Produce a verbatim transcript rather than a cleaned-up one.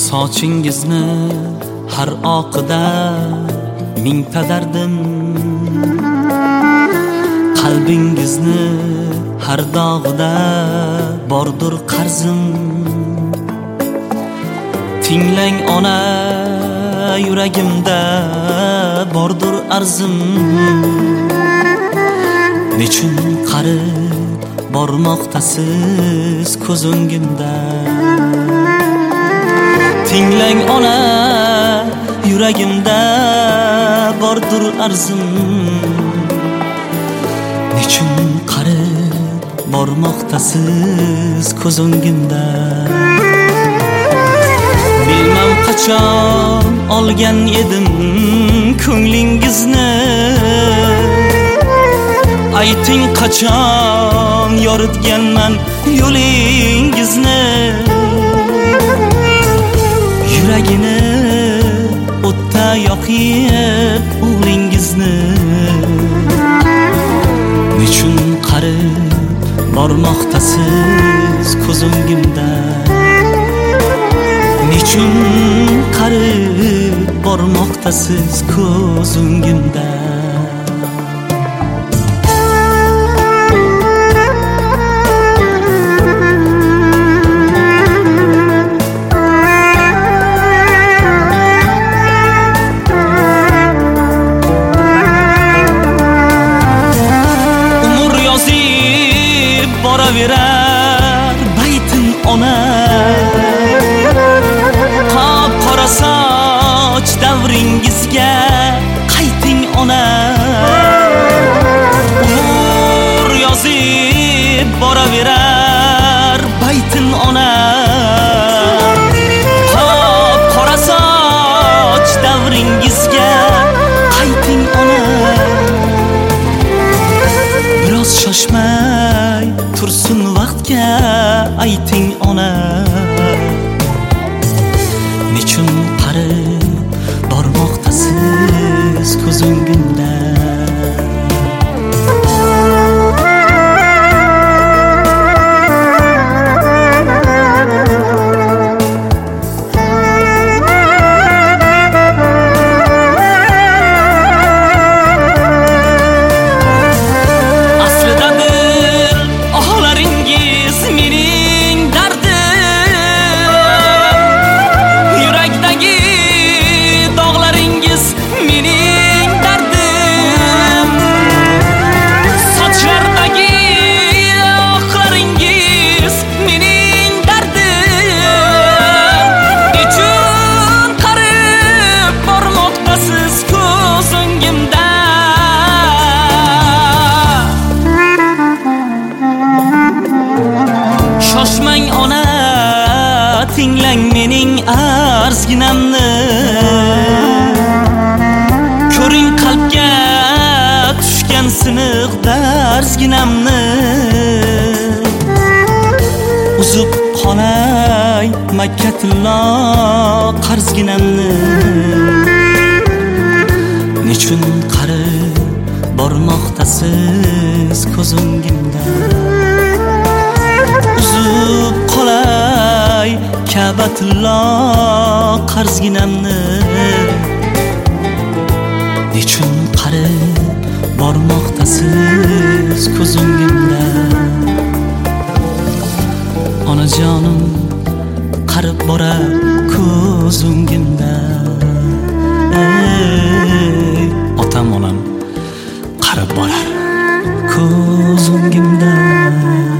Sochingizni har oqida mingta dardim, qalbingizni har dog'ida bordur qarzim. Tinglang ona, yuragimda bordur arzim. Nechun qarib bormoqtasiz ko'z o'ngimda? Tinglang ona, yuragimda bordur arzim. Nechun qarib bormoqtasiz ko'z o'ngimda? Bilmam qachon olgan edim ko'nglingizni, ayting qachon yoritganman yo'lingizni. Yuragini o'tda yoqib o'g'lingizni, nechun qarib bormoqtasiz ko'z o'ngimda? Nechun qarib bormoqtasiz ko'z o'ngimda? Boraverar baytin ona, qop qora soch davringizga qayting ona. Umr yozib boraverar baytin ona, qop qora soch davringizga qayting ona. Biroz shoshmay tursin vaqtga ayting ona, nechun qarib bormoqtasiz ko'z o'ngimda? Shoshmang ona, tinglang mening arzginamni. Ko'ring qalbga tushgan siniq darzginamni. Uzib qolay Makkatillo qarzginamni. Nechun qarib bormoqtasiz ko'z o'ngimda? Uzib qolay Ka'batillo qarzginamni. Nechun qarib bormoqtasiz ko'z o'ngimda? Onajonim qarib borar ko'z o'ngimda. Ey otam onam qarib borar ko'z o'ngimda.